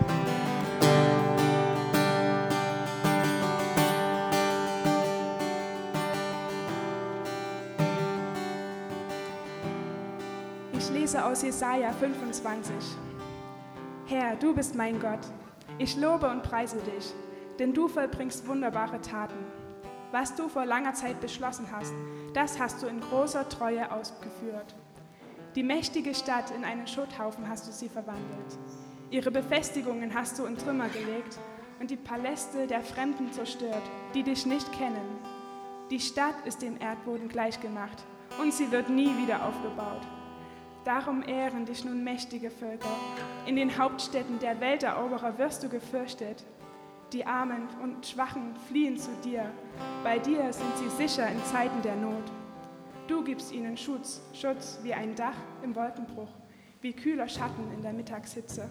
Ich lese aus Jesaja 25. Herr, du bist mein Gott. Ich lobe und preise dich, denn du vollbringst wunderbare Taten. Was du vor langer Zeit beschlossen hast, das hast du in großer Treue ausgeführt. Die mächtige Stadt in einen Schutthaufen hast du sie verwandelt. Ihre Befestigungen hast du in Trümmer gelegt und die Paläste der Fremden zerstört, die dich nicht kennen. Die Stadt ist dem Erdboden gleichgemacht und sie wird nie wieder aufgebaut. Darum ehren dich nun mächtige Völker. In den Hauptstädten der Welteroberer wirst du gefürchtet. Die Armen und Schwachen fliehen zu dir. Bei dir sind sie sicher in Zeiten der Not. Du gibst ihnen Schutz wie ein Dach im Wolkenbruch, wie kühler Schatten in der Mittagshitze.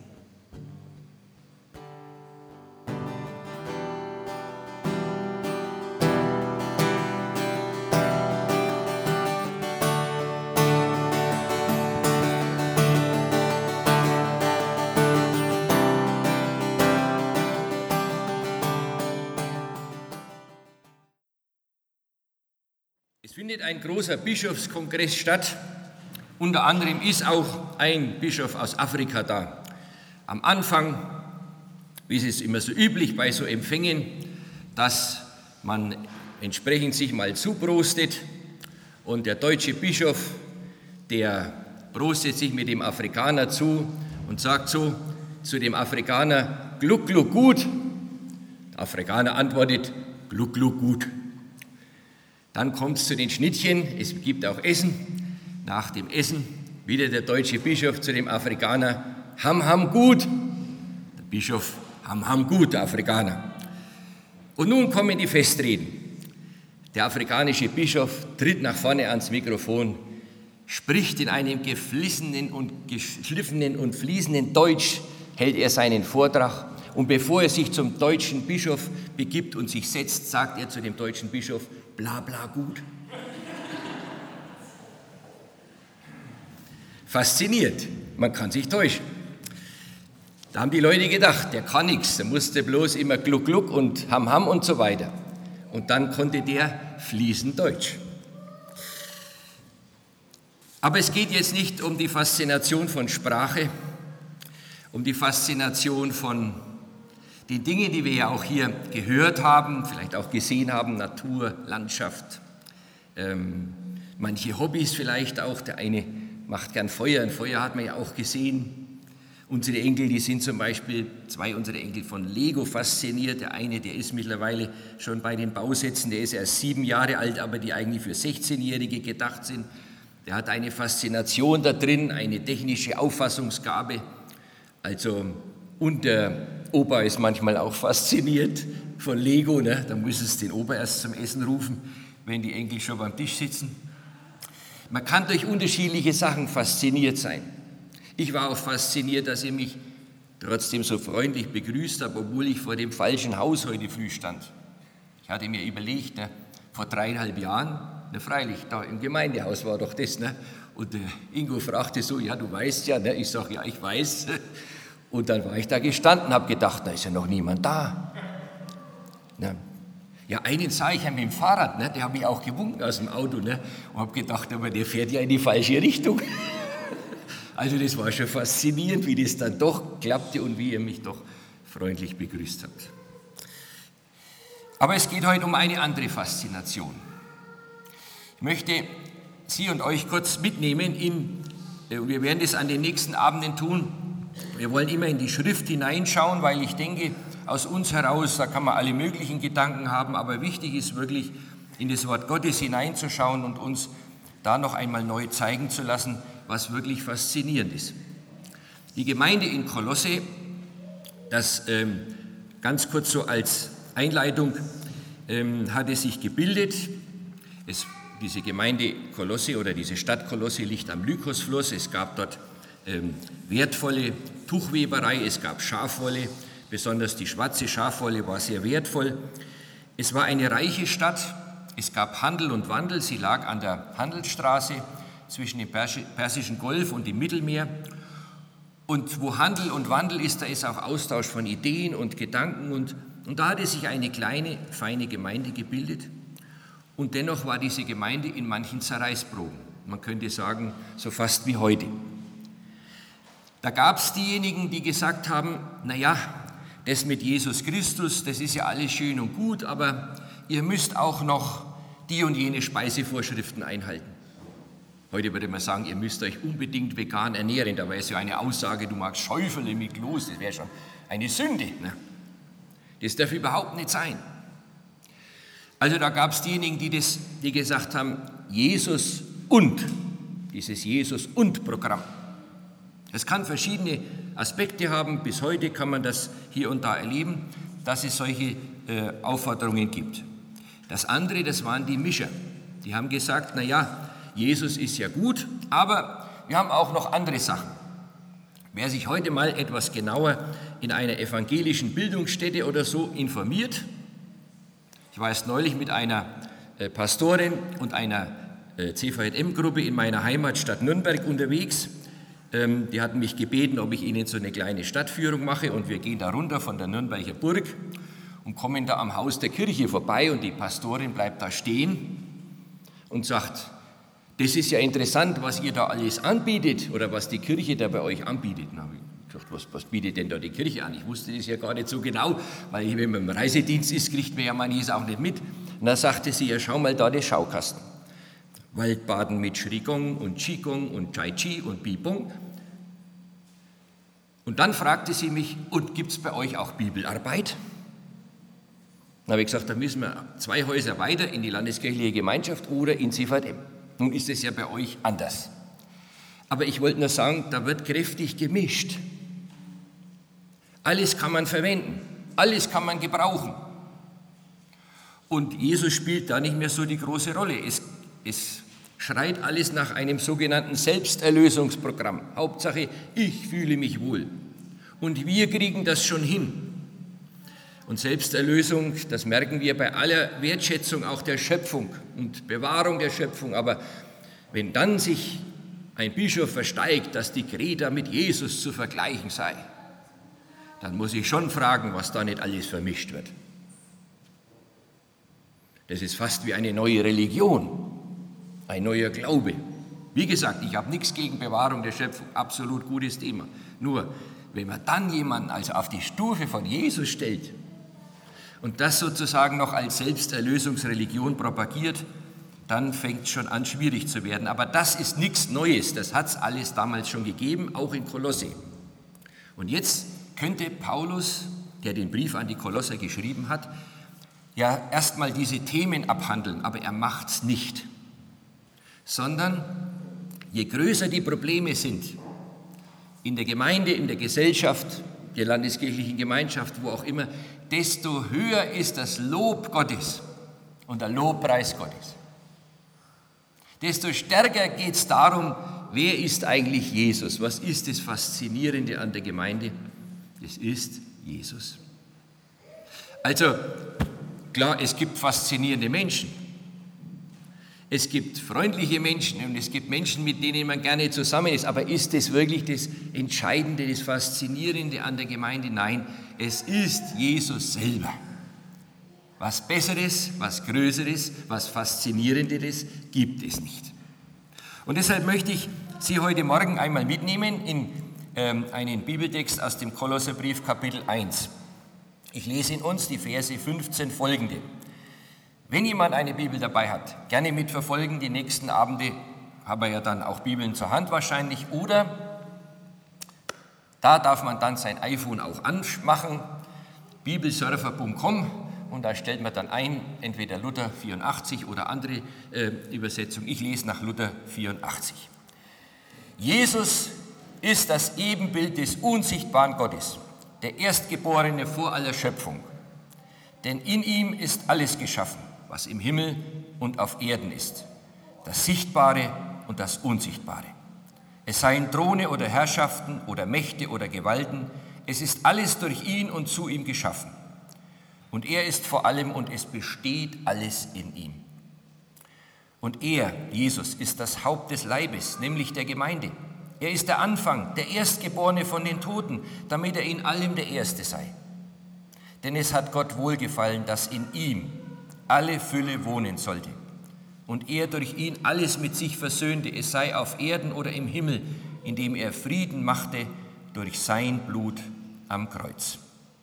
Es findet ein großer Bischofskongress statt. Unter anderem ist auch ein Bischof aus Afrika da. Am Anfang, wie es ist immer so üblich bei so Empfängen, dass man entsprechend sich mal zuprostet. Und der deutsche Bischof, der prostet sich mit dem Afrikaner zu und sagt so zu dem Afrikaner: Gluck, gluck, gut. Der Afrikaner antwortet: Gluck, gluck, gut. Dann kommt es zu den Schnittchen, es gibt auch Essen. Nach dem Essen wieder der deutsche Bischof zu dem Afrikaner: Ham, ham, gut. Der Bischof: Ham, ham, gut, der Afrikaner. Und nun kommen die Festreden. Der afrikanische Bischof tritt nach vorne ans Mikrofon, spricht in einem geflissenen und geschliffenen und fließenden Deutsch, hält er seinen Vortrag. Und bevor er sich zum deutschen Bischof begibt und sich setzt, sagt er zu dem deutschen Bischof: Bla bla gut. Fasziniert, man kann sich täuschen. Da haben die Leute gedacht, der kann nichts, der musste bloß immer gluck gluck und ham ham und so weiter. Und dann konnte der fließend Deutsch. Aber es geht jetzt nicht um die Faszination von Sprache, um die Faszination von den Dingen, die wir ja auch hier gehört haben, vielleicht auch gesehen haben: Natur, Landschaft, manche Hobbys vielleicht auch. Der eine macht gern Feuer, ein Feuer hat man ja auch gesehen. Unsere Enkel, die sind zum Beispiel, 2 unserer Enkel, von Lego fasziniert. Der eine, der ist mittlerweile schon bei den Bausätzen, der ist erst 7 Jahre alt, aber die eigentlich für 16-Jährige gedacht sind. Der hat eine Faszination da drin, eine technische Auffassungsgabe. Also, und der Opa ist manchmal auch fasziniert von Lego, ne? Da muss es den Opa erst zum Essen rufen, wenn die Enkel schon beim Tisch sitzen. Man kann durch unterschiedliche Sachen fasziniert sein. Ich war auch fasziniert, dass ihr mich trotzdem so freundlich begrüßt habt, obwohl ich vor dem falschen Haus heute früh stand. Ich hatte mir überlegt, ne, vor 3,5 Jahren, ne, freilich, da im Gemeindehaus war doch das, ne? Und der Ingo fragte so: Ja, du weißt ja, ne? Ich sage: Ja, ich weiß. Und dann war ich da gestanden, habe gedacht, da ist ja noch niemand da. Ne? Ja, einen sah ich ja mit dem Fahrrad, ne? Der habe ich auch gewunken aus dem Auto, ne? Und habe gedacht, aber der fährt ja in die falsche Richtung. Also das war schon faszinierend, wie das dann doch klappte und wie ihr mich doch freundlich begrüßt habt. Aber es geht heute um eine andere Faszination. Ich möchte Sie und euch kurz mitnehmen wir werden das an den nächsten Abenden tun. Wir wollen immer in die Schrift hineinschauen, weil ich denke, aus uns heraus, da kann man alle möglichen Gedanken haben, aber wichtig ist wirklich, in das Wort Gottes hineinzuschauen und uns da noch einmal neu zeigen zu lassen, was wirklich faszinierend ist. Die Gemeinde in Kolosse, das ganz kurz so als Einleitung, hatte sich gebildet. Diese Gemeinde Kolosse oder diese Stadt Kolosse liegt am Lykosfluss. Es gab dort wertvolle Tuchweberei, es gab Schafwolle, besonders die schwarze Schafwolle war sehr wertvoll. Es war eine reiche Stadt, es gab Handel und Wandel, sie lag an der Handelsstraße zwischen dem Persischen Golf und dem Mittelmeer. Und wo Handel und Wandel ist, da ist auch Austausch von Ideen und Gedanken. Und da hatte sich eine kleine, feine Gemeinde gebildet. Und dennoch war diese Gemeinde in manchen Zerreißproben. Man könnte sagen, so fast wie heute. Da gab es diejenigen, die gesagt haben, naja, das mit Jesus Christus, das ist ja alles schön und gut, aber ihr müsst auch noch die und jene Speisevorschriften einhalten. Heute würde man sagen, ihr müsst euch unbedingt vegan ernähren. Da wäre es ja eine Aussage, du magst Schäufele mit Kloß, das wäre schon eine Sünde. Ne? Das darf überhaupt nicht sein. Also da gab es diejenigen, die gesagt haben, Jesus und, dieses Jesus und Programm. Es kann verschiedene Aspekte haben, bis heute kann man das hier und da erleben, dass es solche Aufforderungen gibt. Das andere, das waren die Mischer. Die haben gesagt, naja, Jesus ist ja gut, aber wir haben auch noch andere Sachen. Wer sich heute mal etwas genauer in einer evangelischen Bildungsstätte oder so informiert, ich war erst neulich mit einer Pastorin und einer CVJM-Gruppe in meiner Heimatstadt Nürnberg unterwegs. Die hatten mich gebeten, ob ich ihnen so eine kleine Stadtführung mache, und wir gehen da runter von der Nürnberger Burg und kommen da am Haus der Kirche vorbei, und die Pastorin bleibt da stehen und sagt, das ist ja interessant, was ihr da alles anbietet oder was die Kirche da bei euch anbietet. Na, habe ich gedacht, was bietet denn da die Kirche an? Ich wusste das ja gar nicht so genau, weil wenn man im Reisedienst ist, kriegt man ja manches auch nicht mit. Und da sagte sie, ja, schau mal da den Schaukasten. Waldbaden mit Shrigong und Qigong und Tai Chi und Bibong. Und dann fragte sie mich, und gibt es bei euch auch Bibelarbeit? Dann habe ich gesagt, da müssen wir 2 Häuser weiter in die landeskirchliche Gemeinschaft oder in CVJM. Nun ist es ja bei euch anders. Aber ich wollte nur sagen, da wird kräftig gemischt. Alles kann man verwenden, alles kann man gebrauchen. Und Jesus spielt da nicht mehr so die große Rolle. Es schreit alles nach einem sogenannten Selbsterlösungsprogramm. Hauptsache, ich fühle mich wohl. Und wir kriegen das schon hin. Und Selbsterlösung, das merken wir bei aller Wertschätzung auch der Schöpfung und Bewahrung der Schöpfung. Aber wenn dann sich ein Bischof versteigt, dass die Greta mit Jesus zu vergleichen sei, dann muss ich schon fragen, was da nicht alles vermischt wird. Das ist fast wie eine neue Religion, ein neuer Glaube. Wie gesagt, ich habe nichts gegen Bewahrung der Schöpfung, absolut gutes Thema. Nur, wenn man dann jemanden also auf die Stufe von Jesus stellt und das sozusagen noch als Selbsterlösungsreligion propagiert, dann fängt es schon an, schwierig zu werden. Aber das ist nichts Neues, das hat es alles damals schon gegeben, auch in Kolosse. Und jetzt könnte Paulus, der den Brief an die Kolosser geschrieben hat, ja erstmal diese Themen abhandeln, aber er macht es nicht. Sondern je größer die Probleme sind, in der Gemeinde, in der Gesellschaft, der landeskirchlichen Gemeinschaft, wo auch immer, desto höher ist das Lob Gottes und der Lobpreis Gottes. Desto stärker geht es darum, wer ist eigentlich Jesus? Was ist das Faszinierende an der Gemeinde? Es ist Jesus. Also, klar, es gibt faszinierende Menschen. Es gibt freundliche Menschen und es gibt Menschen, mit denen man gerne zusammen ist. Aber ist das wirklich das Entscheidende, das Faszinierende an der Gemeinde? Nein, es ist Jesus selber. Was Besseres, was Größeres, was Faszinierenderes gibt es nicht. Und deshalb möchte ich Sie heute Morgen einmal mitnehmen in einen Bibeltext aus dem Kolosserbrief, Kapitel 1. Ich lese in uns die Verse 15 folgende. Wenn jemand eine Bibel dabei hat, gerne mitverfolgen. Die nächsten Abende haben wir ja dann auch Bibeln zur Hand wahrscheinlich. Oder da darf man dann sein iPhone auch anmachen, bibelsurfer.com, und da stellt man dann ein, entweder Luther 84 oder andere Übersetzung. Ich lese nach Luther 84. Jesus ist das Ebenbild des unsichtbaren Gottes, der Erstgeborene vor aller Schöpfung. Denn in ihm ist alles geschaffen, was im Himmel und auf Erden ist, das Sichtbare und das Unsichtbare. Es seien Throne oder Herrschaften oder Mächte oder Gewalten, es ist alles durch ihn und zu ihm geschaffen. Und er ist vor allem und es besteht alles in ihm. Und er, Jesus, ist das Haupt des Leibes, nämlich der Gemeinde. Er ist der Anfang, der Erstgeborene von den Toten, damit er in allem der Erste sei. Denn es hat Gott wohlgefallen, dass in ihm alle Fülle wohnen sollte und er durch ihn alles mit sich versöhnte, es sei auf Erden oder im Himmel, indem er Frieden machte durch sein Blut am Kreuz.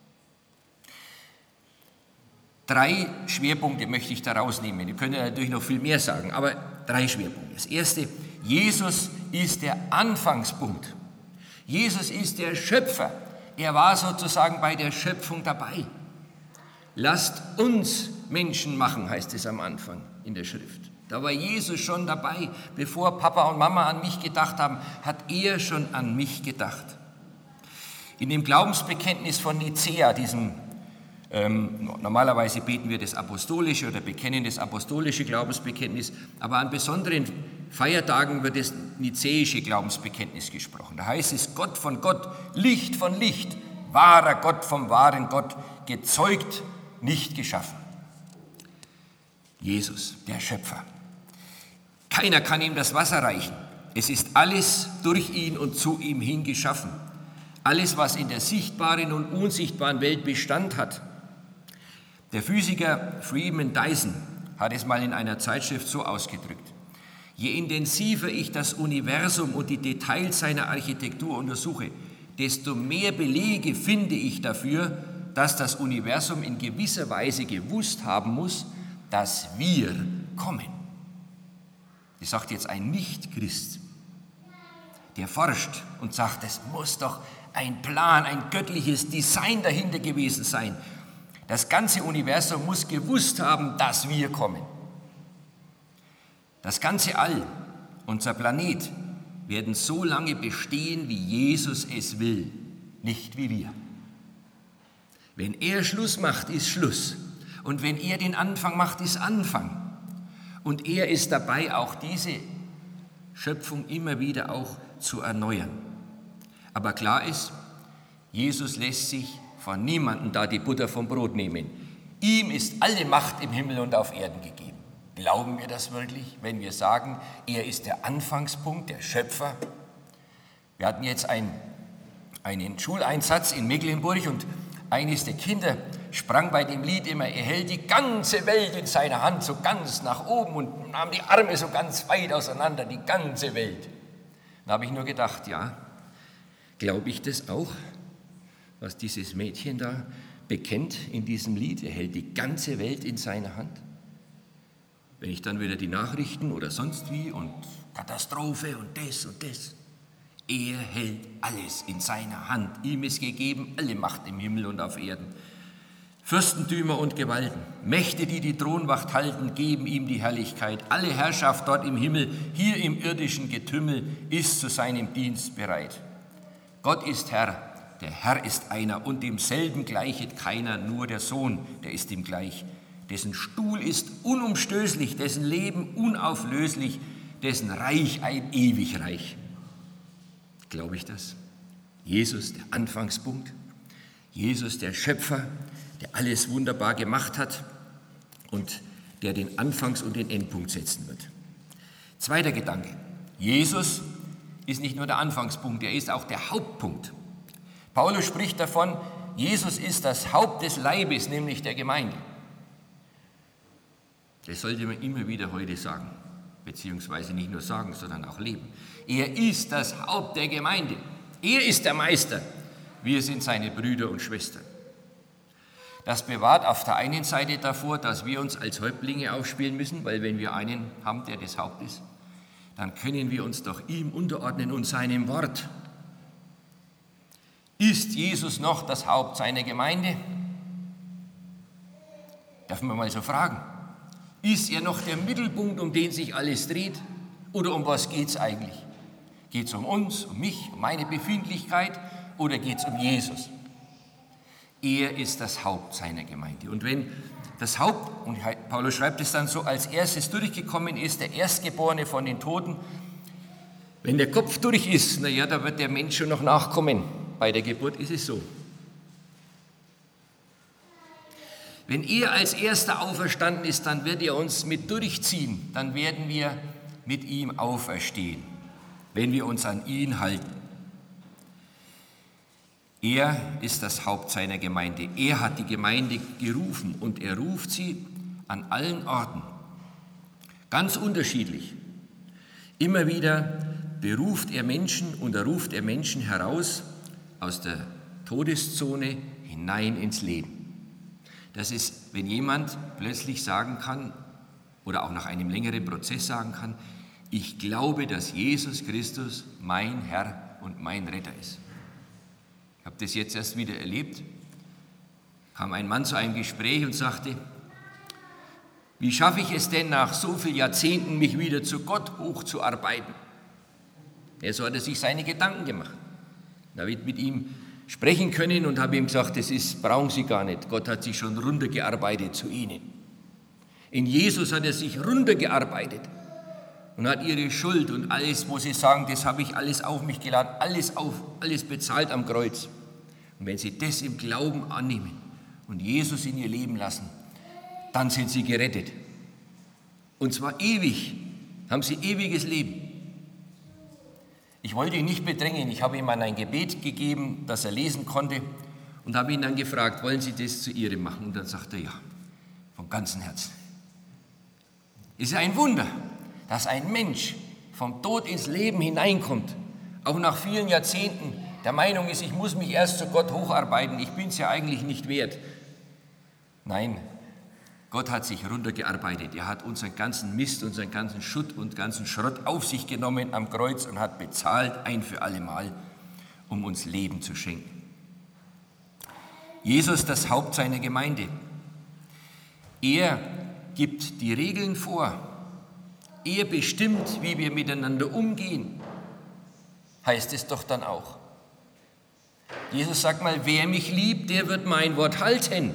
3 Schwerpunkte möchte ich da rausnehmen. Ich könnte natürlich noch viel mehr sagen, aber 3 Schwerpunkte. Das erste: Jesus ist der Anfangspunkt. Jesus ist der Schöpfer. Er war sozusagen bei der Schöpfung dabei. Lasst uns Menschen machen, heißt es am Anfang in der Schrift. Da war Jesus schon dabei. Bevor Papa und Mama an mich gedacht haben, hat er schon an mich gedacht. In dem Glaubensbekenntnis von Nicäa, normalerweise beten wir das apostolische oder bekennen das apostolische Glaubensbekenntnis, aber an besonderen Feiertagen wird das nizäische Glaubensbekenntnis gesprochen. Da heißt es: Gott von Gott, Licht von Licht, wahrer Gott vom wahren Gott, gezeugt, nicht geschaffen. Jesus, der Schöpfer. Keiner kann ihm das Wasser reichen. Es ist alles durch ihn und zu ihm hin geschaffen. Alles, was in der sichtbaren und unsichtbaren Welt Bestand hat. Der Physiker Freeman Dyson hat es mal in einer Zeitschrift so ausgedrückt: Je intensiver ich das Universum und die Details seiner Architektur untersuche, desto mehr Belege finde ich dafür, dass das Universum in gewisser Weise gewusst haben muss, dass wir kommen. Das sagt jetzt ein Nicht-Christ, der forscht und sagt, es muss doch ein Plan, ein göttliches Design dahinter gewesen sein. Das ganze Universum muss gewusst haben, dass wir kommen. Das ganze All, unser Planet, werden so lange bestehen, wie Jesus es will, nicht wie wir. Wenn er Schluss macht, ist Schluss. Und wenn er den Anfang macht, ist Anfang. Und er ist dabei, auch diese Schöpfung immer wieder auch zu erneuern. Aber klar ist, Jesus lässt sich von niemandem da die Butter vom Brot nehmen. Ihm ist alle Macht im Himmel und auf Erden gegeben. Glauben wir das wirklich, wenn wir sagen, er ist der Anfangspunkt, der Schöpfer? Wir hatten jetzt einen Schuleinsatz in Mecklenburg und eines der Kinder sprang bei dem Lied immer, er hält die ganze Welt in seiner Hand, so ganz nach oben und nahm die Arme so ganz weit auseinander, die ganze Welt. Da habe ich nur gedacht, ja, glaube ich das auch, was dieses Mädchen da bekennt in diesem Lied? Er hält die ganze Welt in seiner Hand. Wenn ich dann wieder die Nachrichten oder sonst wie und Katastrophe und das. Er hält alles in seiner Hand. Ihm ist gegeben alle Macht im Himmel und auf Erden. Fürstentümer und Gewalten, Mächte, die die Thronwacht halten, geben ihm die Herrlichkeit. Alle Herrschaft dort im Himmel, hier im irdischen Getümmel, ist zu seinem Dienst bereit. Gott ist Herr, der Herr ist einer und demselben gleichet keiner, nur der Sohn, der ist ihm gleich. Dessen Stuhl ist unumstößlich, dessen Leben unauflöslich, dessen Reich ein ewig Reich. Glaube ich das? Jesus, der Anfangspunkt, Jesus, der Schöpfer, der alles wunderbar gemacht hat und der den Anfangs- und den Endpunkt setzen wird. Zweiter Gedanke: Jesus ist nicht nur der Anfangspunkt, er ist auch der Hauptpunkt. Paulus spricht davon, Jesus ist das Haupt des Leibes, nämlich der Gemeinde. Das sollte man immer wieder heute sagen, beziehungsweise nicht nur sagen, sondern auch leben. Er ist das Haupt der Gemeinde. Er ist der Meister. Wir sind seine Brüder und Schwestern. Das bewahrt auf der einen Seite davor, dass wir uns als Häuptlinge aufspielen müssen, weil wenn wir einen haben, der das Haupt ist, dann können wir uns doch ihm unterordnen und seinem Wort. Ist Jesus noch das Haupt seiner Gemeinde? Darf man mal so fragen. Ist er noch der Mittelpunkt, um den sich alles dreht? Oder um was geht es eigentlich? Geht es um uns, um mich, um meine Befindlichkeit oder geht es um Jesus? Er ist das Haupt seiner Gemeinde. Und wenn das Haupt, und Paulus schreibt es dann so, als erstes durchgekommen ist, der Erstgeborene von den Toten, wenn der Kopf durch ist, naja, da wird der Mensch schon noch nachkommen. Bei der Geburt ist es so. Wenn er als Erster auferstanden ist, dann wird er uns mit durchziehen, dann werden wir mit ihm auferstehen. wenn wir uns an ihn halten. Er ist das Haupt seiner Gemeinde. Er hat die Gemeinde gerufen und er ruft sie an allen Orten. Ganz unterschiedlich. Immer wieder beruft er Menschen und er ruft er Menschen heraus aus der Todeszone hinein ins Leben. Das ist, wenn jemand plötzlich sagen kann oder auch nach einem längeren Prozess sagen kann, ich glaube, dass Jesus Christus mein Herr und mein Retter ist. Ich habe das jetzt erst wieder erlebt. Kam ein Mann zu einem Gespräch und sagte, wie schaffe ich es denn nach so vielen Jahrzehnten, mich wieder zu Gott hochzuarbeiten? So hat er sich seine Gedanken gemacht. Da habe ich mit ihm sprechen können und habe ihm gesagt, brauchen Sie gar nicht. Gott hat sich schon runtergearbeitet zu Ihnen. In Jesus hat er sich runtergearbeitet und hat Ihre Schuld und alles, wo Sie sagen, das habe ich alles auf mich geladen, alles bezahlt am Kreuz. Und wenn Sie das im Glauben annehmen und Jesus in Ihr Leben lassen, dann sind Sie gerettet. Und zwar ewig, haben Sie ewiges Leben. Ich wollte ihn nicht bedrängen, ich habe ihm ein Gebet gegeben, das er lesen konnte und habe ihn dann gefragt, wollen Sie das zu Ihrem machen? Und dann sagte er, ja, von ganzem Herzen. Es ist ein Wunder, dass ein Mensch vom Tod ins Leben hineinkommt, auch nach vielen Jahrzehnten der Meinung ist, ich muss mich erst zu Gott hocharbeiten, ich bin es ja eigentlich nicht wert. Nein, Gott hat sich runtergearbeitet. Er hat unseren ganzen Mist, unseren ganzen Schutt und ganzen Schrott auf sich genommen am Kreuz und hat bezahlt ein für alle Mal, um uns Leben zu schenken. Jesus, das Haupt seiner Gemeinde. Er gibt die Regeln vor. Er bestimmt, wie wir miteinander umgehen, heißt es doch dann auch. Jesus sagt mal, wer mich liebt, der wird mein Wort halten.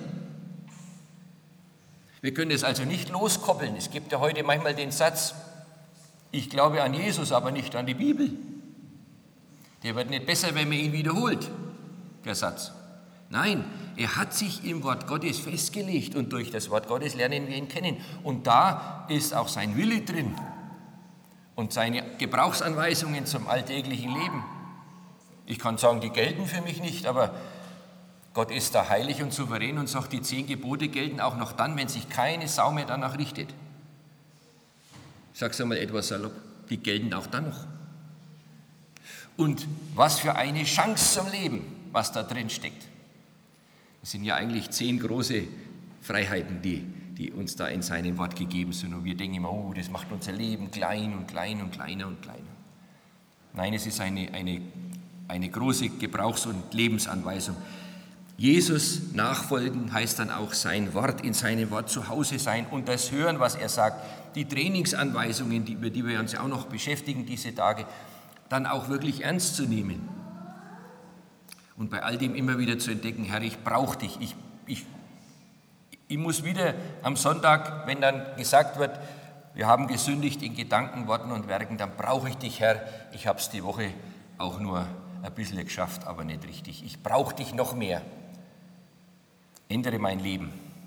Wir können es also nicht loskoppeln. Es gibt ja heute manchmal den Satz, ich glaube an Jesus, aber nicht an die Bibel. Der wird nicht besser, wenn man ihn wiederholt, der Satz. Nein, er hat sich im Wort Gottes festgelegt und durch das Wort Gottes lernen wir ihn kennen. Und da ist auch sein Wille drin und seine Gebrauchsanweisungen zum alltäglichen Leben. Ich kann sagen, die gelten für mich nicht, aber Gott ist da heilig und souverän und sagt, die 10 Gebote gelten auch noch dann, wenn sich keine Sau mehr danach richtet. Ich sage es einmal etwas salopp, die gelten auch dann noch. Und was für eine Chance zum Leben, was da drin steckt. Das sind ja eigentlich 10 große Freiheiten, die uns da in seinem Wort gegeben sind. Und wir denken immer, oh, das macht unser Leben klein und klein und kleiner und kleiner. Nein, es ist eine große Gebrauchs- und Lebensanweisung. Jesus nachfolgen heißt dann auch sein Wort, in seinem Wort zu Hause sein und das hören, was er sagt. Die Trainingsanweisungen, über die wir uns ja auch noch beschäftigen diese Tage, dann auch wirklich ernst zu nehmen. Und bei all dem immer wieder zu entdecken, Herr, ich brauche dich. Ich muss wieder am Sonntag, wenn dann gesagt wird, wir haben gesündigt in Gedanken, Worten und Werken, dann brauche ich dich, Herr. Ich habe es die Woche auch nur ein bisschen geschafft, aber nicht richtig. Ich brauche dich noch mehr. Ändere mein Leben.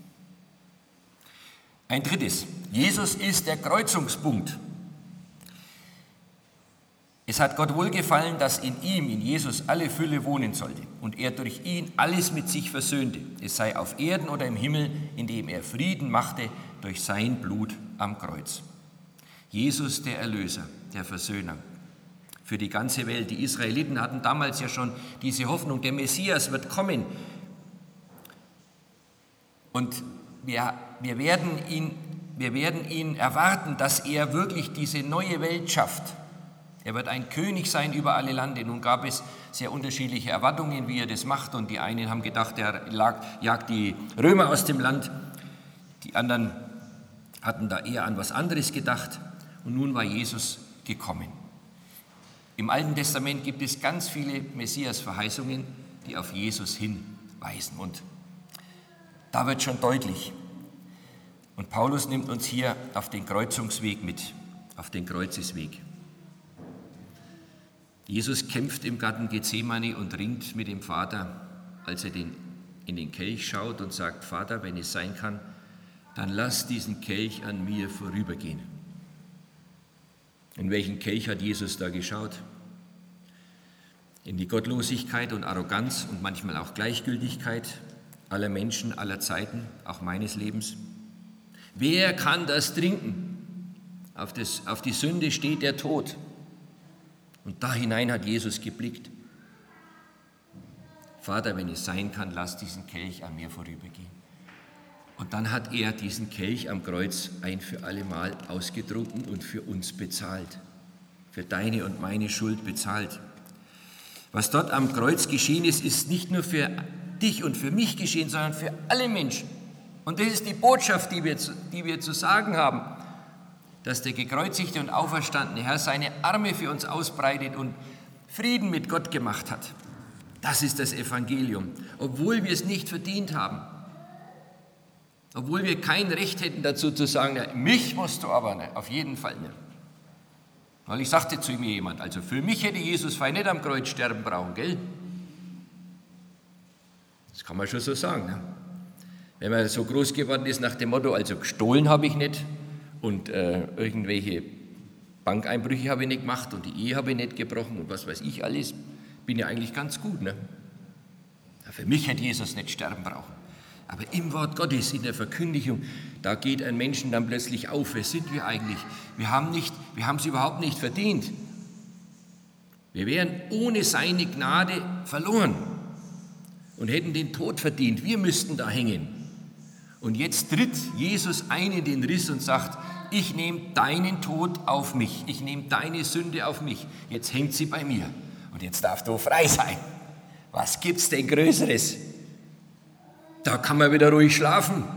Ein drittes. Jesus ist der Kreuzungspunkt. Es hat Gott wohlgefallen, dass in ihm, in Jesus, alle Fülle wohnen sollte und er durch ihn alles mit sich versöhnte. Es sei auf Erden oder im Himmel, indem er Frieden machte durch sein Blut am Kreuz. Jesus, der Erlöser, der Versöhner. Für die ganze Welt. Die Israeliten hatten damals ja schon diese Hoffnung, der Messias wird kommen. Und wir werden ihn erwarten, dass er wirklich diese neue Welt schafft. Er wird ein König sein über alle Lande. Nun gab es sehr unterschiedliche Erwartungen, wie er das macht. Und die einen haben gedacht, er jagt die Römer aus dem Land. Die anderen hatten da eher an was anderes gedacht. Und nun war Jesus gekommen. Im Alten Testament gibt es ganz viele Messias-Verheißungen, die auf Jesus hinweisen. Und da wird schon deutlich. Und Paulus nimmt uns hier auf den Kreuzungsweg mit, auf den Kreuzesweg. Jesus kämpft im Garten Gethsemane und ringt mit dem Vater, als er in den Kelch schaut und sagt, Vater, wenn es sein kann, dann lass diesen Kelch an mir vorübergehen. In welchen Kelch hat Jesus da geschaut? In die Gottlosigkeit und Arroganz und manchmal auch Gleichgültigkeit aller Menschen, aller Zeiten, auch meines Lebens. Wer kann das trinken? Auf die Sünde steht der Tod. Und da hinein hat Jesus geblickt. Vater, wenn es sein kann, lass diesen Kelch an mir vorübergehen. Und dann hat er diesen Kelch am Kreuz ein für alle Mal ausgetrunken und für uns bezahlt. Für deine und meine Schuld bezahlt. Was dort am Kreuz geschehen ist, ist nicht nur für dich und für mich geschehen, sondern für alle Menschen. Und das ist die Botschaft, die wir zu sagen haben, dass der gekreuzigte und auferstandene Herr seine Arme für uns ausbreitet und Frieden mit Gott gemacht hat. Das ist das Evangelium, obwohl wir es nicht verdient haben. Obwohl wir kein Recht hätten dazu zu sagen, ja, mich musst du aber nicht, auf jeden Fall nicht. Weil ich sagte zu mir jemand, also für mich hätte Jesus fein nicht am Kreuz sterben brauchen, gell? Das kann man schon so sagen. Ne? Wenn man so groß geworden ist nach dem Motto, also gestohlen habe ich nicht und irgendwelche Bankeinbrüche habe ich nicht gemacht und die Ehe habe ich nicht gebrochen und was weiß ich alles, bin ja eigentlich ganz gut. Ne? Ja, für mich hätte Jesus nicht sterben brauchen. Aber im Wort Gottes, in der Verkündigung, da geht ein Menschen dann plötzlich auf. Wer sind wir eigentlich? Wir haben es überhaupt nicht verdient. Wir wären ohne seine Gnade verloren und hätten den Tod verdient. Wir müssten da hängen. Und jetzt tritt Jesus ein in den Riss und sagt, ich nehme deinen Tod auf mich. Ich nehme deine Sünde auf mich. Jetzt hängt sie bei mir. Und jetzt darfst du frei sein. Was gibt's denn Größeres? Da kann man wieder ruhig schlafen.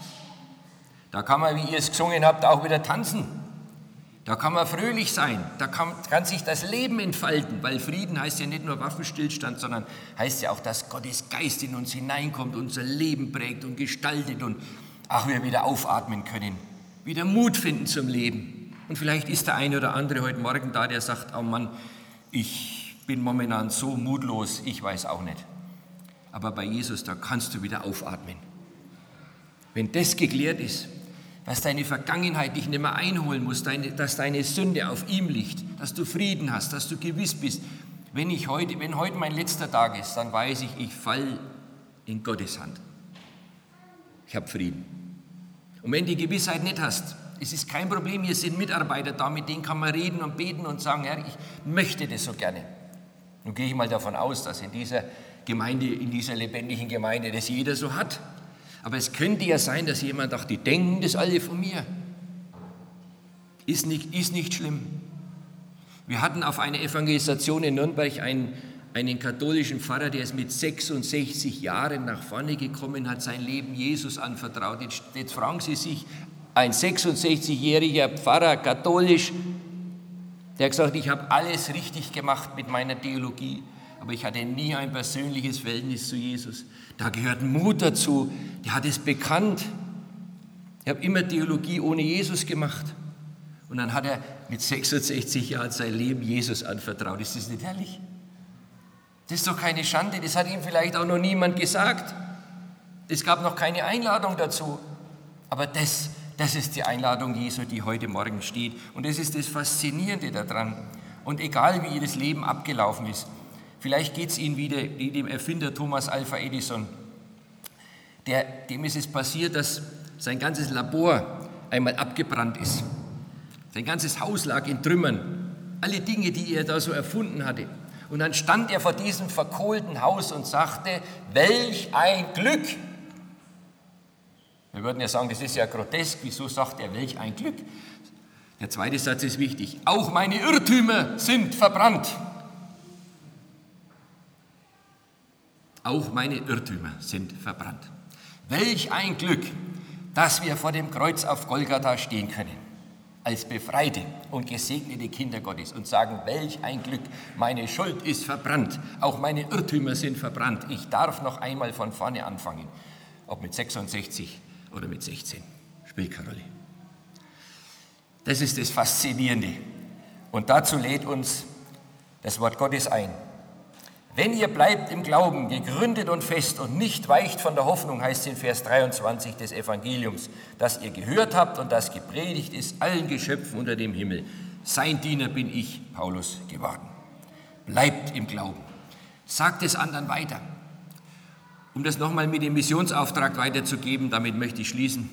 Da kann man, wie ihr es gesungen habt, auch wieder tanzen. Da kann man fröhlich sein. Da kann sich das Leben entfalten, weil Frieden heißt ja nicht nur Waffenstillstand, sondern heißt ja auch, dass Gottes Geist in uns hineinkommt, unser Leben prägt und gestaltet und auch wir wieder aufatmen können, wieder Mut finden zum Leben. Und vielleicht ist der eine oder andere heute Morgen da, der sagt, oh Mann, ich bin momentan so mutlos, ich weiß auch nicht. Aber bei Jesus, da kannst du wieder aufatmen. Wenn das geklärt ist, dass deine Vergangenheit dich nicht mehr einholen muss, dass deine Sünde auf ihm liegt, dass du Frieden hast, dass du gewiss bist, wenn heute mein letzter Tag ist, dann weiß ich falle in Gottes Hand. Ich habe Frieden. Und wenn du die Gewissheit nicht hast, es ist kein Problem, hier sind Mitarbeiter da, mit denen kann man reden und beten und sagen, Herr, ich möchte das so gerne. Nun gehe ich mal davon aus, dass in dieser Gemeinde, in dieser lebendigen Gemeinde, das jeder so hat. Aber es könnte ja sein, dass jemand sagt, die denken das alle von mir. Ist nicht schlimm. Wir hatten auf einer Evangelisation in Nürnberg einen katholischen Pfarrer, der ist mit 66 Jahren nach vorne gekommen, hat sein Leben Jesus anvertraut. Jetzt fragen Sie sich, ein 66-jähriger Pfarrer, katholisch, der hat gesagt, ich habe alles richtig gemacht mit meiner Theologie, aber ich hatte nie ein persönliches Verhältnis zu Jesus. Da gehört Mut dazu, der hat es bekannt. Ich habe immer Theologie ohne Jesus gemacht. Und dann hat er mit 66 Jahren sein Leben Jesus anvertraut. Ist das nicht herrlich? Das ist doch keine Schande, das hat ihm vielleicht auch noch niemand gesagt. Es gab noch keine Einladung dazu. Aber das ist die Einladung Jesu, die heute Morgen steht. Und das ist das Faszinierende daran. Und egal, wie ihr das Leben abgelaufen ist, vielleicht geht es Ihnen wie dem Erfinder Thomas Alva Edison. Dem ist es passiert, dass sein ganzes Labor einmal abgebrannt ist. Sein ganzes Haus lag in Trümmern. Alle Dinge, die er da so erfunden hatte. Und dann stand er vor diesem verkohlten Haus und sagte, welch ein Glück! Wir würden ja sagen, das ist ja grotesk, wieso sagt er, welch ein Glück? Der zweite Satz ist wichtig. Auch meine Irrtümer sind verbrannt. Auch meine Irrtümer sind verbrannt. Welch ein Glück, dass wir vor dem Kreuz auf Golgatha stehen können, als befreite und gesegnete Kinder Gottes und sagen, welch ein Glück, meine Schuld ist verbrannt, auch meine Irrtümer sind verbrannt. Ich darf noch einmal von vorne anfangen, ob mit 66 oder mit 16, spielt keine Rolle. Das ist das Faszinierende. Und dazu lädt uns das Wort Gottes ein. Wenn ihr bleibt im Glauben, gegründet und fest und nicht weicht von der Hoffnung, heißt es in Vers 23 des Evangeliums, das ihr gehört habt und das gepredigt ist allen Geschöpfen unter dem Himmel, Sein Diener bin ich, Paulus, geworden. Bleibt im Glauben. Sagt es anderen weiter. Um das nochmal mit dem Missionsauftrag weiterzugeben, damit möchte ich schließen.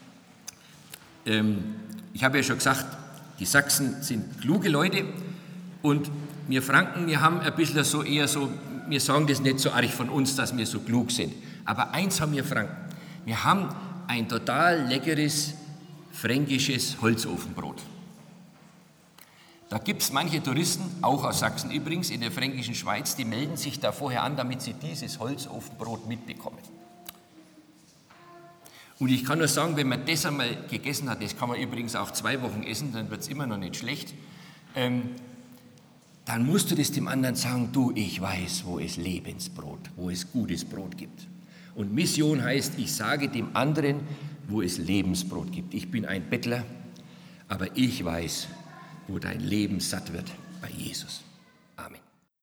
Ich habe ja schon gesagt, die Sachsen sind kluge Leute und wir Franken, wir haben ein bisschen so eher so, wir sagen das nicht so arg von uns, dass wir so klug sind. Aber eins haben wir Franken, wir haben ein total leckeres fränkisches Holzofenbrot. Da gibt es manche Touristen, auch aus Sachsen übrigens, in der fränkischen Schweiz, die melden sich da vorher an, damit sie dieses Holzofenbrot mitbekommen. Und ich kann nur sagen, wenn man das einmal gegessen hat, das kann man übrigens auch 2 Wochen essen, dann wird es immer noch nicht schlecht, dann musst du das dem anderen sagen, du, ich weiß, wo es Lebensbrot, wo es gutes Brot gibt. Und Mission heißt, ich sage dem anderen, wo es Lebensbrot gibt. Ich bin ein Bettler, aber ich weiß, wo dein Leben satt wird bei Jesus. Amen.